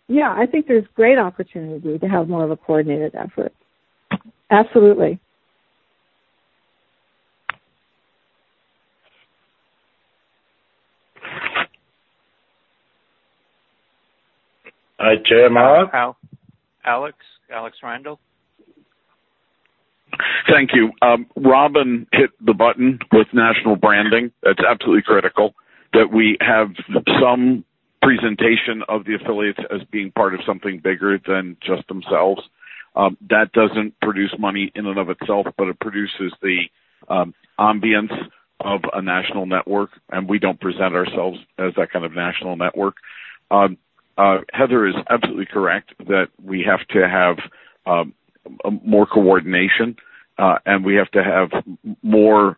yeah, I think there's great opportunity to have more of a coordinated effort. Absolutely. Chair Mark. Alex Randall. Thank you. Robin hit the button with national branding. That's absolutely critical, that we have some presentation of the affiliates as being part of something bigger than just themselves. That doesn't produce money in and of itself, but it produces the ambience of a national network, and we don't present ourselves as that kind of national network. Heather is absolutely correct that we have to have more coordination, and we have to have more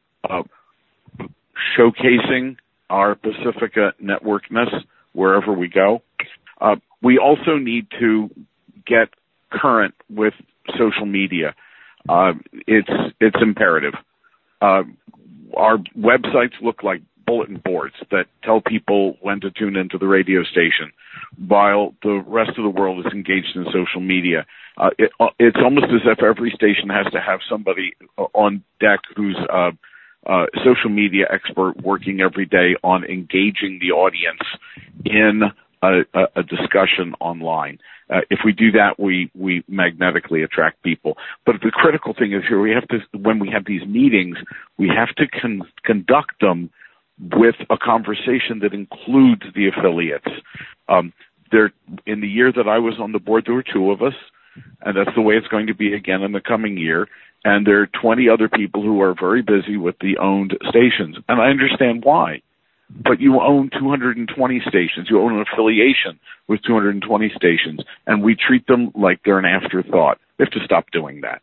showcasing our Pacifica networkness wherever we go. We also need to get current with social media. It's imperative. Our websites look like bulletin boards that tell people when to tune into the radio station, while the rest of the world is engaged in social media. It's almost as if every station has to have somebody on deck who's a social media expert working every day on engaging the audience in a discussion online. If we do that, we magnetically attract people. But the critical thing is here, when we have these meetings, we have to conduct them with a conversation that includes the affiliates. In the year that I was on the board, there were 2 of us, and that's the way it's going to be again in the coming year. And there are 20 other people who are very busy with the owned stations. And I understand why. But you own 220 stations. You own an affiliation with 220 stations, and we treat them like they're an afterthought. We have to stop doing that.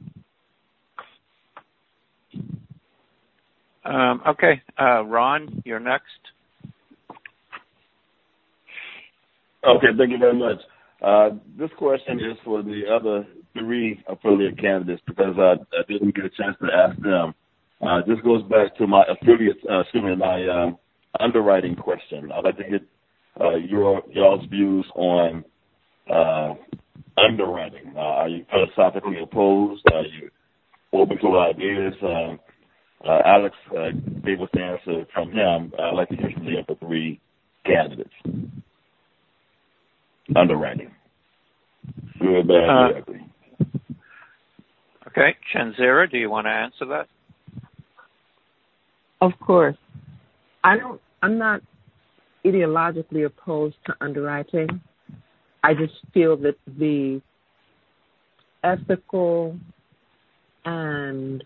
Okay. Ron, you're next. Okay, thank you very much. This question is for the other 3 affiliate candidates because I didn't get a chance to ask them. This goes back to my my underwriting question. I'd like to get y'all's views on underwriting. Are you philosophically opposed? Are you open to ideas? Alex gave us the answer from him. I'd like to hear from the other 3 candidates. Underwriting. Good, bad, ugly. Okay. Shanzira, do you want to answer that? Of course. I'm not ideologically opposed to underwriting. I just feel that the ethical and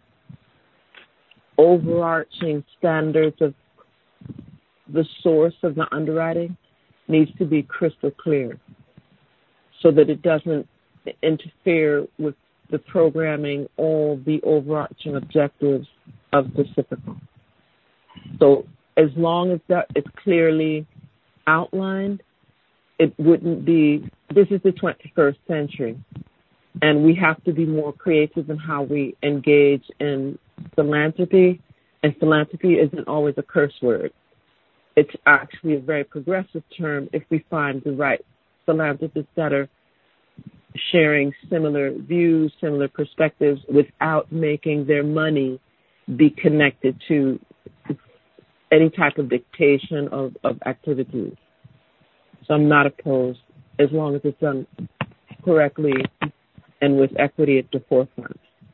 overarching standards of the source of the underwriting needs to be crystal clear so that it doesn't interfere with the programming or the overarching objectives of Pacifica. So as long as that is clearly outlined, it wouldn't be, this is the 21st century, and we have to be more creative in how we engage in philanthropy, and philanthropy isn't always a curse word. It's actually a very progressive term if we find the right philanthropists that are sharing similar views, similar perspectives, without making their money be connected to any type of dictation of activities. So I'm not opposed as long as it's done correctly and with equity at the forefront.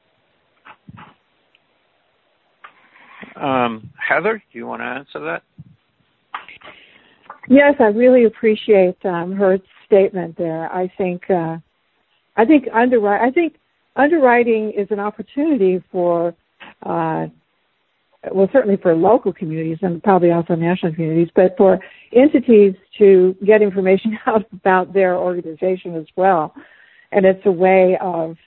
Heather, do you want to answer that? Yes, I really appreciate her statement there. I think underwriting is an opportunity for, certainly for local communities and probably also national communities, but for entities to get information out about their organization as well. And it's a way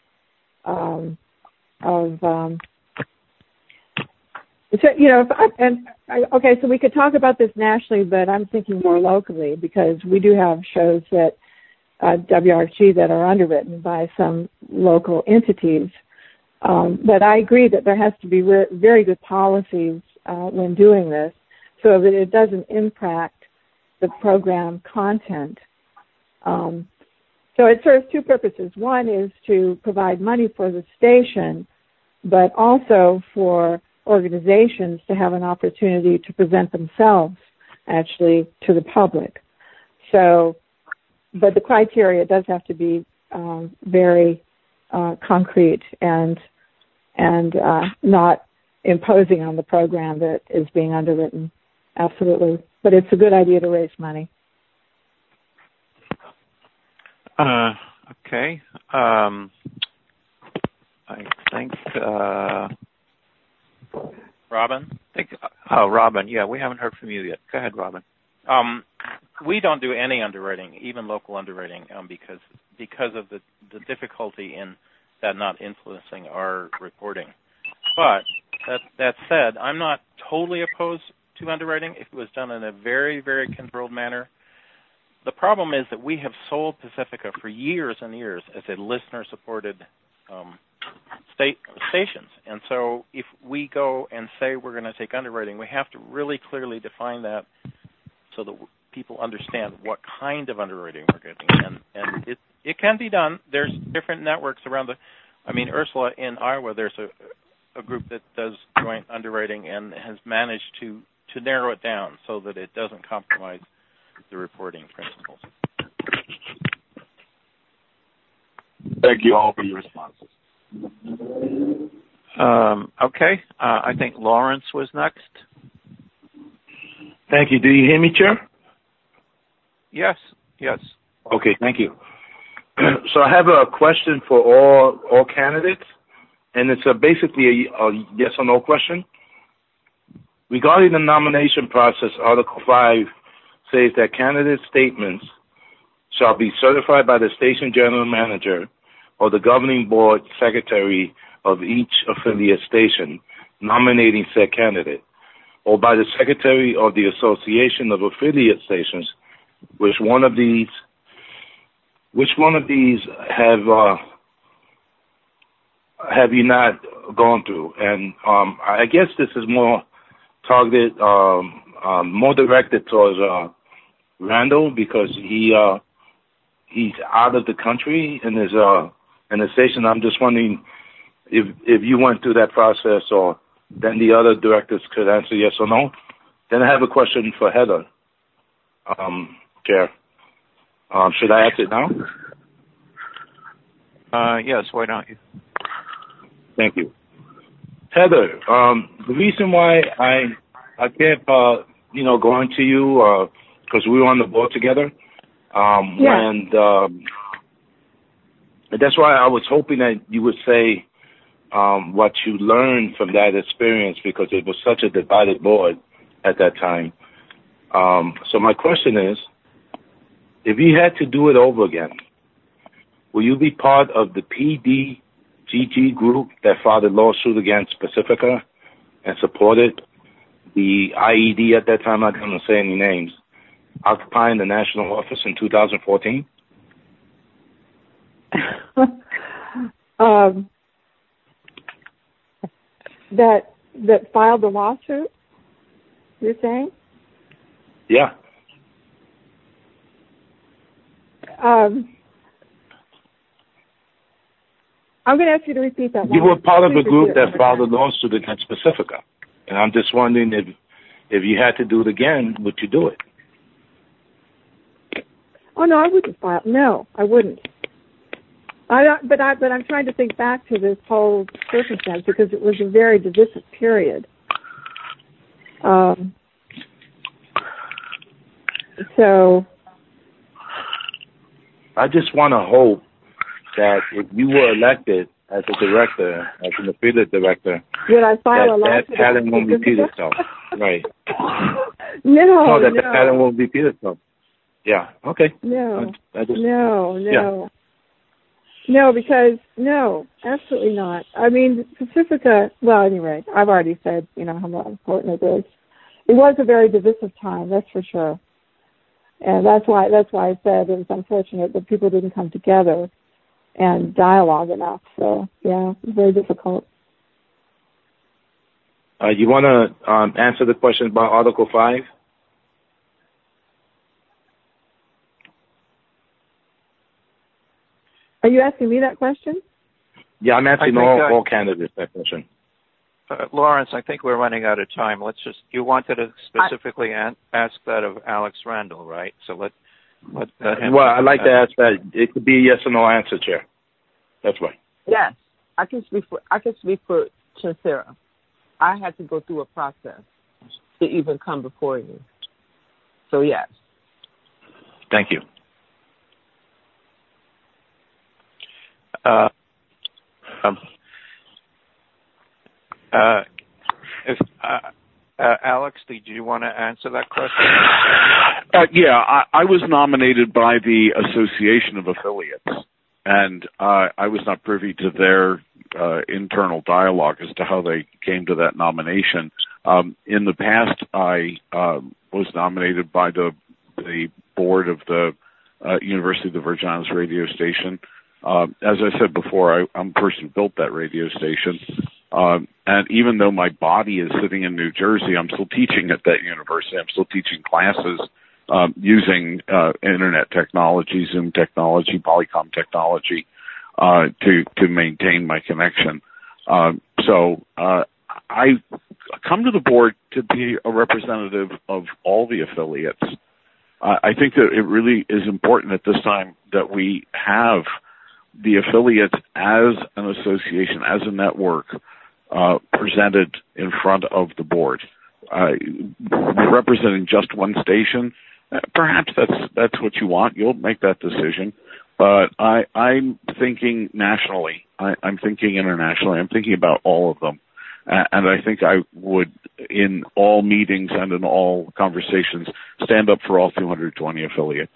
so we could talk about this nationally, but I'm thinking more locally because we do have shows that WRHG that are underwritten by some local entities. But I agree that there has to be very good policies when doing this so that it doesn't impact the program content. So it serves two purposes. One is to provide money for the station, but also for organizations to have an opportunity to present themselves actually to the public. So, but the criteria does have to be very concrete and not imposing on the program that is being underwritten. Absolutely. But it's a good idea to raise money. Okay. I think Robin? Robin. Yeah, we haven't heard from you yet. Go ahead, Robin. We don't do any underwriting, even local underwriting, because of the difficulty in that not influencing our reporting. But that said, I'm not totally opposed to underwriting if it was done in a very, very controlled manner. The problem is that we have sold Pacifica for years and years as a listener-supported stations. And so if we go and say we're going to take underwriting, we have to really clearly define that so that people understand what kind of underwriting we're getting. And it can be done. There's different networks around Ursula, in Iowa, there's a group that does joint underwriting and has managed to narrow it down so that it doesn't compromise the reporting principles. Thank you all for your responses. Okay. I think Lawrence was next. Thank you. Do you hear me, Chair? Yes. Okay, thank you. So I have a question for all candidates, and it's basically a yes or no question. Regarding the nomination process, Article 5 says that candidate statements shall be certified by the station general manager or the governing board secretary of each affiliate station nominating said candidate, or by the secretary of the Association of Affiliate Stations. Which one of these have you not gone through? And I guess this is more targeted, more directed towards Randall, because he's out of the country and is in the station. I'm just wondering if you went through that process, or then the other directors could answer yes or no. Then I have a question for Heather, Chair. Should I ask it now? Yes, why don't you? Thank you. Heather, the reason why I kept, going to you, because we were on the board together, and that's why I was hoping that you would say what you learned from that experience, because it was such a divided board at that time. So my question is, if you had to do it over again, will you be part of the PDGG group that filed a lawsuit against Pacifica and supported the IED at that time, I'm not going to say any names, occupying the national office in 2014? That filed the lawsuit, you're saying? Yeah. I'm going to ask you to repeat that. You were part of a group that filed a lawsuit against Pacifica, and I'm just wondering if you had to do it again, would you do it? Oh no, I wouldn't file. No, I wouldn't. But I'm trying to think back to this whole circumstance, because it was a very divisive period. So I just want to hope that if you were elected as a director, as an affiliate director, that pattern won't repeat itself. Right. That pattern won't repeat itself. Yeah. Okay. No, absolutely not. I mean, Pacifica, well, anyway, I've already said, how important it is. It was a very divisive time, that's for sure. And that's why I said it was unfortunate that people didn't come together and dialogue enough. So, yeah, it was very difficult. You want to answer the question about Article 5? Are you asking me that question? Yeah, I'm asking all candidates that question. Lawrence, I think we're running out of time. You wanted to specifically ask that of Alex Randall, right? So let him. Well, I'd like to ask that. It could be a yes or no answer, Chair. That's right. Yes, I can speak for Chancera. I had to go through a process to even come before you. So yes. Thank you. Alex, did you want to answer that question? Yeah, I was nominated by the Association of Affiliates, and I was not privy to their internal dialogue as to how they came to that nomination. In the past, I was nominated by the board of the University of the Virgin Islands radio station. As I said before, I'm the person who built that radio station. And even though my body is sitting in New Jersey, I'm still teaching at that university. I'm still teaching classes using internet technology, Zoom technology, Polycom technology to maintain my connection. So I come to the board to be a representative of all the affiliates. I think that it really is important at this time that we have the affiliates as an association, as a network, presented in front of the board. Representing just one station, perhaps that's what you want. You'll make that decision. But I'm thinking nationally. I'm thinking internationally. I'm thinking about all of them. And I think I would, in all meetings and in all conversations, stand up for all 220 affiliates.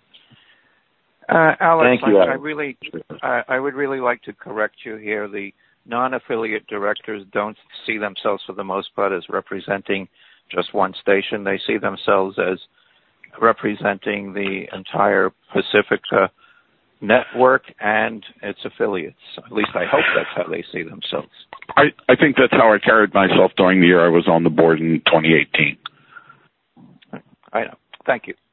Alex, Thank you, I would really like to correct you here. The non-affiliate directors don't see themselves, for the most part, as representing just one station. They see themselves as representing the entire Pacifica network and its affiliates. At least I hope that's how they see themselves. I think that's how I carried myself during the year I was on the board in 2018. I know. Thank you.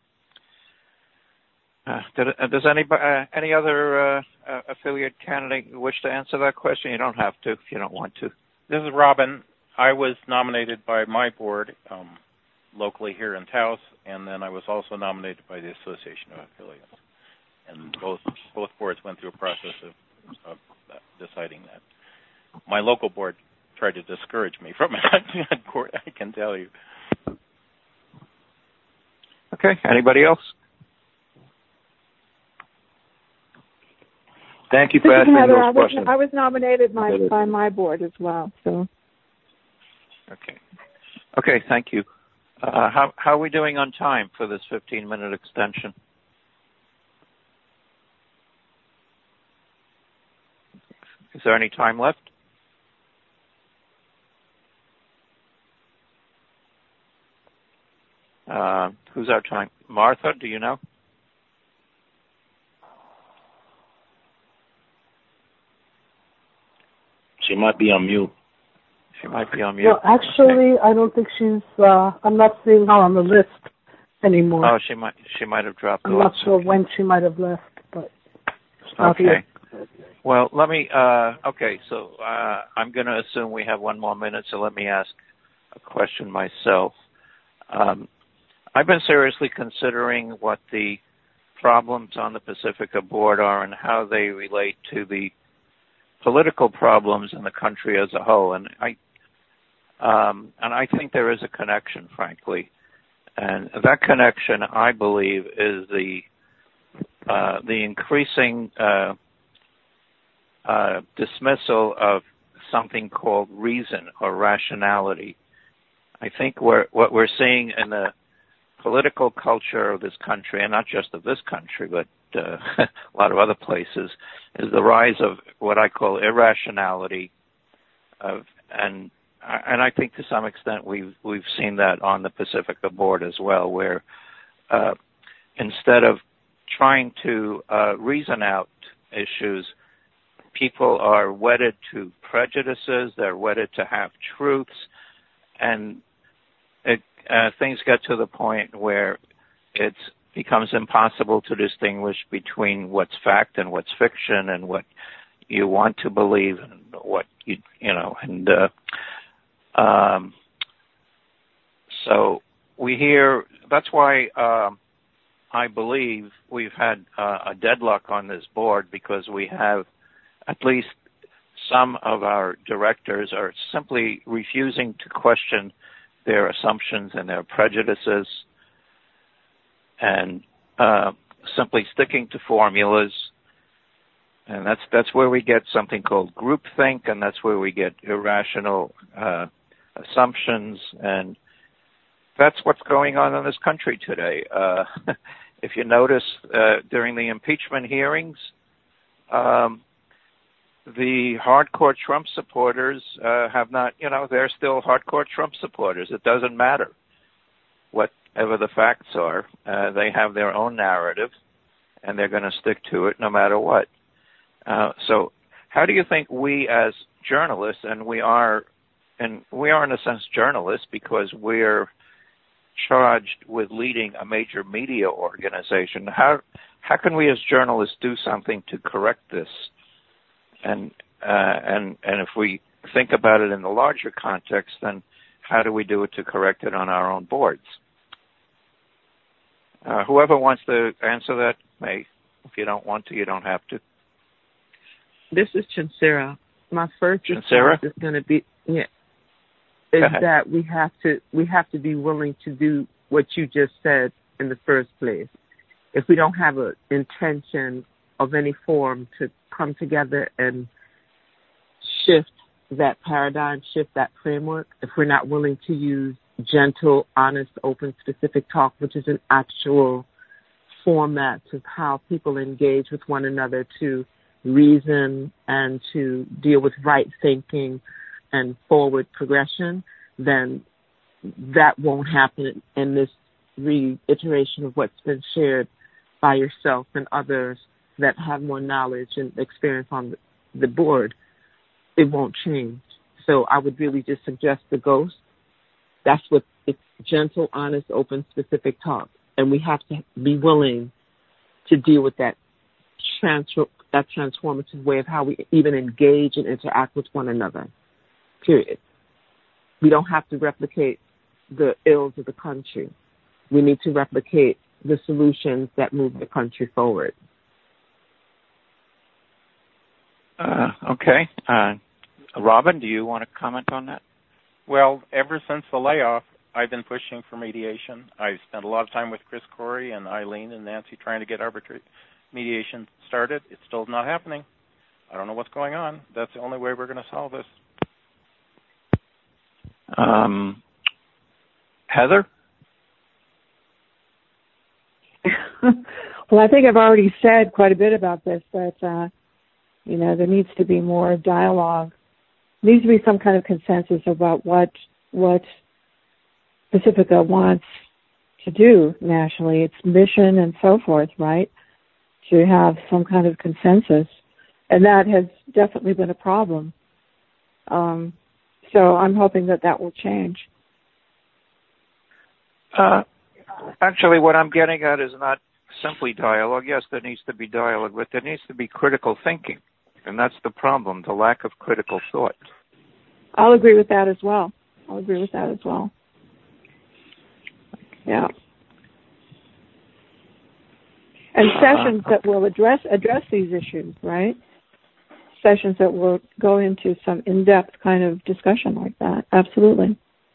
Does any other affiliate candidate wish to answer that question? You don't have to if you don't want to. This is Robin. I was nominated by my board locally here in Taos, and then I was also nominated by the Association of Affiliates. And both boards went through a process of deciding that. My local board tried to discourage me from that court, I can tell you. Okay. Anybody else? Thank you for asking those questions. I was nominated by my board as well. So. Okay. Thank you. How are we doing on time for this 15-minute extension? Is there any time left? Who's our time? Martha, do you know? She might be on mute. Well, actually, I don't think she's. I'm not seeing her on the list anymore. Oh, she might have dropped off. I'm not sure when she might have left, but. Okay. Well, let me. Okay, so I'm going to assume we have one more minute. So let me ask a question myself. I've been seriously considering what the problems on the Pacifica board are and how they relate to the political problems in the country as a whole, and I think there is a connection, frankly, and that connection, I believe, is the increasing dismissal of something called reason or rationality. I think what we're seeing in the political culture of this country, and not just of this country, but a lot of other places, is the rise of what I call irrationality, and I think to some extent we've seen that on the Pacifica board as well, where instead of trying to reason out issues, people are wedded to prejudices, they're wedded to half truths, and things get to the point where it's becomes impossible to distinguish between what's fact and what's fiction and what you want to believe and what so we hear, that's why I believe we've had a deadlock on this board, because we have at least some of our directors are simply refusing to question their assumptions and their prejudices and simply sticking to formulas. And that's where we get something called groupthink, and that's where we get irrational assumptions, and that's what's going on in this country today. If you notice, during the impeachment hearings, the hardcore Trump supporters have not, they're still hardcore Trump supporters. It doesn't matter whatever the facts are. They have their own narrative, and they're going to stick to it no matter what. So how do you think we as journalists, and we are in a sense journalists because we're charged with leading a major media organization, how can we as journalists do something to correct this? And if we think about it in the larger context, then how do we do it to correct it on our own boards? Whoever wants to answer that may. If you don't want to, you don't have to. This is Chansira. My first response is going to be that we have to be willing to do what you just said in the first place. If we don't have an intention of any form to come together and shift that paradigm, shift that framework, if we're not willing to use gentle, honest, open, specific talk, which is an actual format of how people engage with one another to reason and to deal with right thinking and forward progression, then that won't happen in this reiteration of what's been shared by yourself and others that have more knowledge and experience on the board. It won't change. So I would really just suggest the GHOST. That's what it's gentle, honest, open, specific talk. And we have to be willing to deal with that transformative way of how we even engage and interact with one another, period. We don't have to replicate the ills of the country. We need to replicate the solutions that move the country forward. Okay. Robin, do you want to comment on that? Well, ever since the layoff, I've been pushing for mediation. I've spent a lot of time with Chris Corey and Eileen and Nancy trying to get arbitrary mediation started. It's still not happening. I don't know what's going on. That's the only way we're going to solve this. Heather? Well, I think I've already said quite a bit about this, but, there needs to be more dialogue. There needs to be some kind of consensus about what Pacifica wants to do nationally, its mission and so forth, right? To have some kind of consensus. And that has definitely been a problem. So I'm hoping that will change. Actually, what I'm getting at is not simply dialogue. Yes, there needs to be dialogue, but there needs to be critical thinking. And that's the problem, the lack of critical thought. I'll agree with that as well. Yeah. And sessions that will address these issues, right? Sessions that will go into some in-depth kind of discussion like that. Absolutely.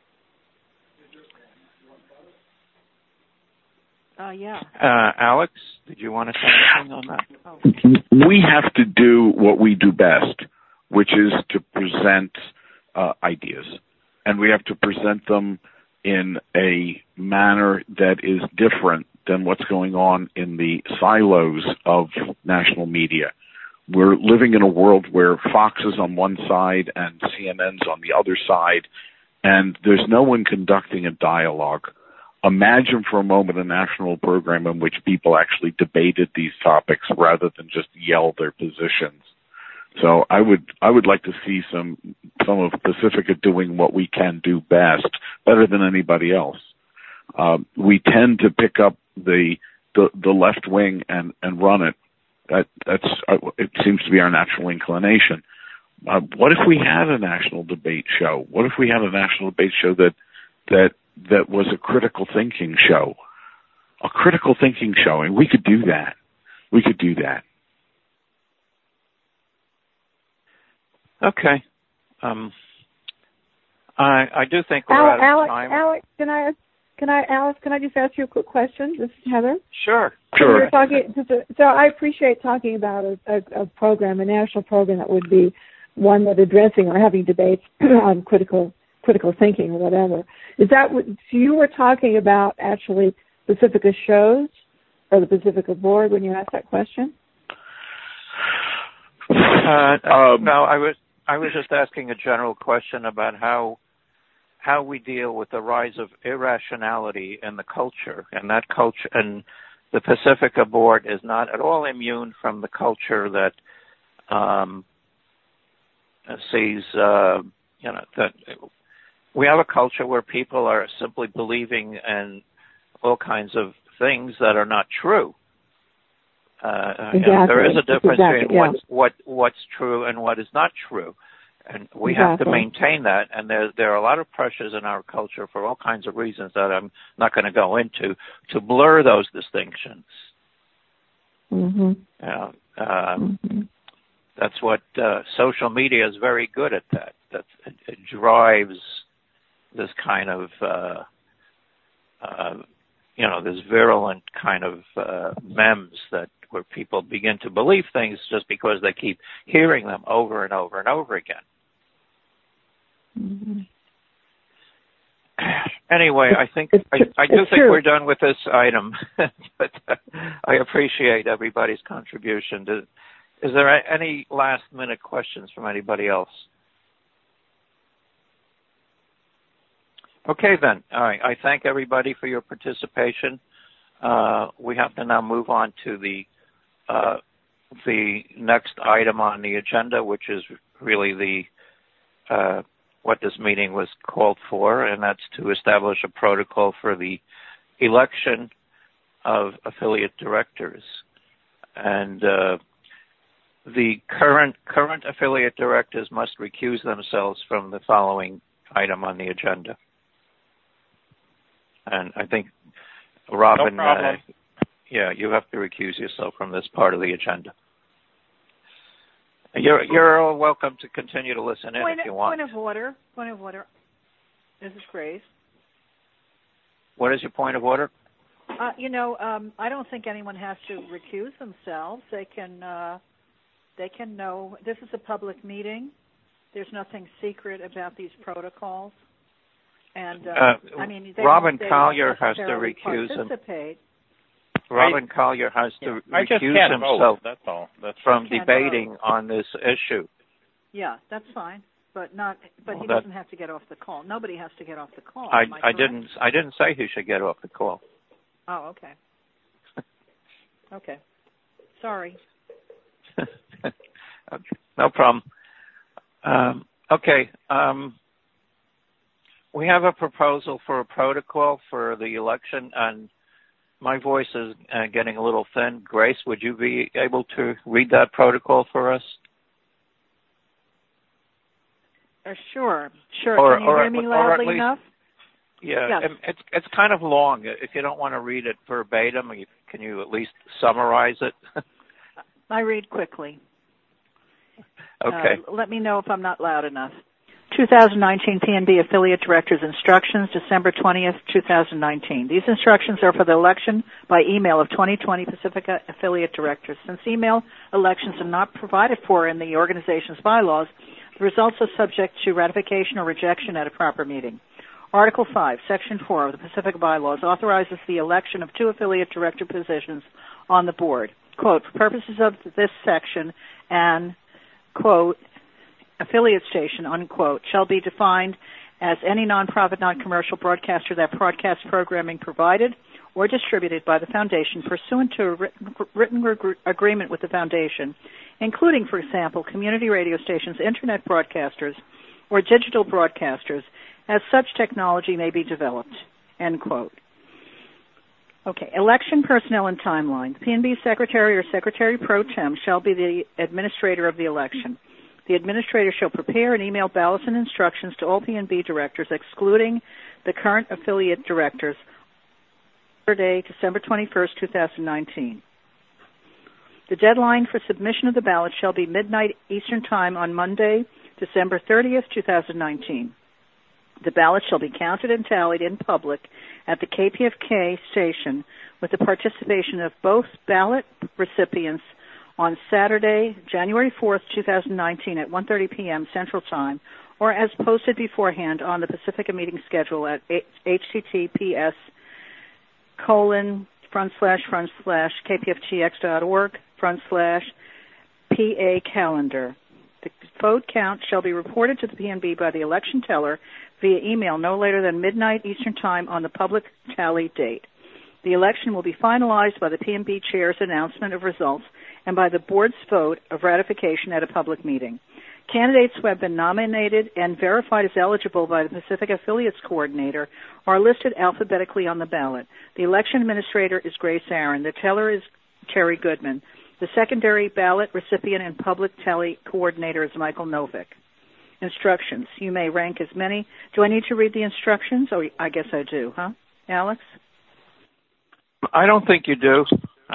Alex, did you want to say anything on that? We have to do what we do best, which is to present ideas. And we have to present them in a manner that is different than what's going on in the silos of national media. We're living in a world where Fox is on one side and CNN's on the other side, and there's no one conducting a dialogue. Imagine for a moment a national program in which people actually debated these topics rather than just yell their positions. So I would like to see some of Pacifica doing what we can do best, better than anybody else. We tend to pick up the the left wing and run it. That's it seems to be our natural inclination. What if we had a national debate show? What if we had a national debate show that was a critical thinking show? A critical thinking show, and we could do that. We could do that. Okay. I do think we're out of time. Alex, can I just ask you a quick question? This is Heather. Sure. So I appreciate talking about a program, a national program that would be one that addressing or having debates on critical thinking or whatever. Is that what so you were talking about? Actually, Pacifica shows or the Pacifica board when you asked that question? No, I was just asking a general question about how we deal with the rise of irrationality in the culture, and that culture, and the Pacifica board is not at all immune from the culture that sees, that we have a culture where people are simply believing in all kinds of things that are not true. Exactly. There is a difference between what's true and what is not true. And we have to maintain that, and there are a lot of pressures in our culture for all kinds of reasons that I'm not going to go into to blur those distinctions. Mm-hmm. That's what social media is very good at. It drives this kind of this virulent kind of memes where people begin to believe things just because they keep hearing them over and over and over again. Mm-hmm. Anyway, I think we're done with this item, but I appreciate everybody's contribution. Is there any last-minute questions from anybody else? Okay, then. All right. I thank everybody for your participation. We have to now move on to the next item on the agenda, which is really what this meeting was called for, and that's to establish a protocol for the election of affiliate directors. And the current affiliate directors must recuse themselves from the following item on the agenda. And I think, Robin, no problem. You have to recuse yourself from this part of the agenda. You're all welcome to continue to listen if you want. Point of order. This is Grace. What is your point of order? I don't think anyone has to recuse themselves. They can know this is a public meeting. There's nothing secret about these protocols. And Robin Collier has to recuse himself. Robin Collier has to recuse himself from debating on this issue. Yeah, that's fine, but he doesn't have to get off the call. Nobody has to get off the call. I didn't say he should get off the call. Oh, okay. Okay. Sorry. No problem. Okay. We have a proposal for a protocol for the election, and my voice is getting a little thin. Grace, would you be able to read that protocol for us? Sure. Can you hear me loudly enough? Yeah, yes. It's kind of long. If you don't want to read it verbatim, can you at least summarize it? I read quickly. Okay. Let me know if I'm not loud enough. 2019 PNB Affiliate Directors Instructions, December 20th, 2019. These instructions are for the election by email of 2020 Pacifica Affiliate Directors. Since email elections are not provided for in the organization's bylaws, the results are subject to ratification or rejection at a proper meeting. Article 5, Section 4 of the Pacifica Bylaws authorizes the election of 2 affiliate director positions on the board. Quote, for purposes of this section, an, quote, affiliate station, unquote, shall be defined as any nonprofit, non-commercial broadcaster that broadcasts programming provided or distributed by the Foundation pursuant to a written agreement with the Foundation, including, for example, community radio stations, Internet broadcasters, or digital broadcasters, as such technology may be developed, end quote. Okay, election personnel and timeline. The PNB Secretary or Secretary Pro Tem shall be the administrator of the election. The administrator shall prepare and email ballots and instructions to all PNB directors, excluding the current affiliate directors, Saturday, December 21st, 2019. The deadline for submission of the ballot shall be midnight Eastern Time on Monday, December 30th, 2019. The ballot shall be counted and tallied in public at the KPFK station with the participation of both ballot recipients on Saturday, January 4th, 2019 at 1:30 p.m. Central Time, or as posted beforehand on the Pacifica meeting schedule at https://kpftx.org/PA calendar. The vote count shall be reported to the PNB by the election teller via email no later than midnight Eastern Time on the public tally date. The election will be finalized by the PNB Chair's announcement of results and by the Board's vote of ratification at a public meeting. Candidates who have been nominated and verified as eligible by the Pacific Affiliates Coordinator are listed alphabetically on the ballot. The election administrator is Grace Aaron. The teller is Terry Goodman. The secondary ballot recipient and public tally coordinator is Michael Novick. Instructions. You may rank as many. Do I need to read the instructions? Oh, I guess I do, huh? Alex? I don't think you do.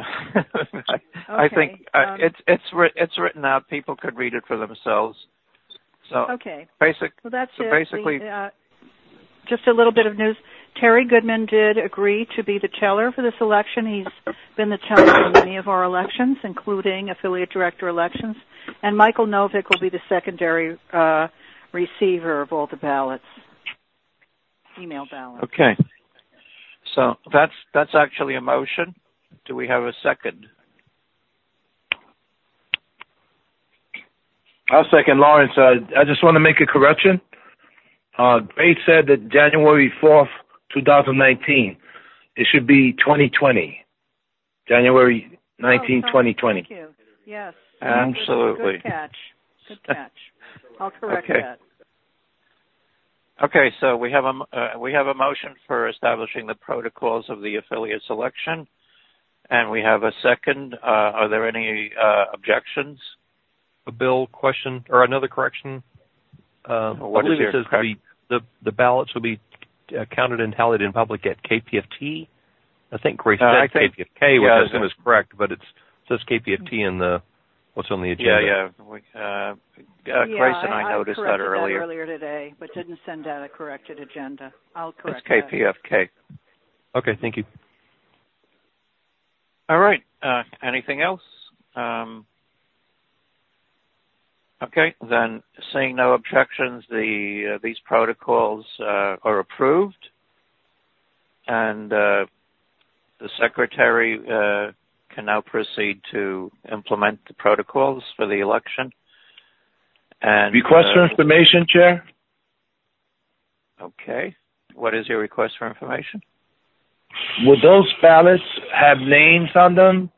I think it's written out. People could read it for themselves. So okay. Well, that's so it. Basically, just a little bit of news. Terry Goodman did agree to be the teller for this election. He's been the teller for many of our elections, including affiliate director elections. And Michael Novick will be the secondary receiver of all the ballots, email ballots. Okay. So that's actually a motion. Do we have a second? I'll second Lawrence. I just want to make a correction. Grace said that January 4th, 2019. It should be 2020. January 19, 2020. Thank you. Yes. Absolutely. Good catch. Good catch. I'll correct that. Okay, so we have a motion for establishing the protocols of the affiliates election, and we have a second. Are there any objections? A bill question or another correction? I believe it says the ballots will be counted and tallied in public at KPFT. I think Grace said KPFK, which I assume is correct, but it says KPFT in what's on the agenda. Grace and I noticed that earlier. Earlier today, but didn't send out a corrected agenda. I'll correct that. It's KPFK. Okay, thank you. All right. Anything else? Okay, then seeing no objections, these protocols are approved, and the secretary can now proceed to implement the protocols for the election. And request for information, Chair. Okay, what is your request for information? Would those ballots have names on them?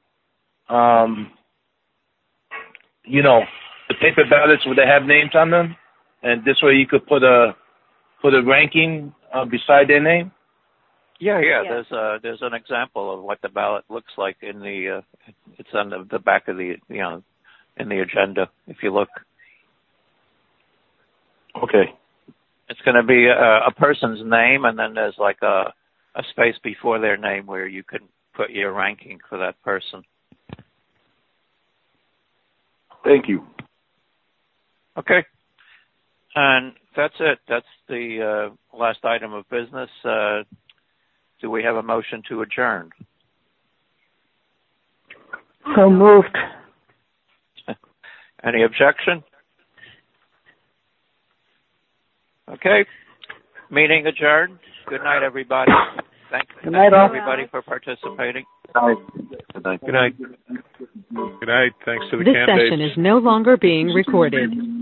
The paper ballots, would they have names on them? And this way you could put a ranking beside their name? Yeah. There's an example of what the ballot looks like in it's on the back of the in the agenda if you look. Okay. It's going to be a person's name, and then there's like a space before their name where you can put your ranking for that person. Thank you. Okay. And that's it. That's the last item of business. Do we have a motion to adjourn? So moved. Any objection? Okay. Meeting adjourned. Good night, everybody. Thank everybody for participating. Good night. Good night. Thanks to the candidates. This session is no longer being recorded.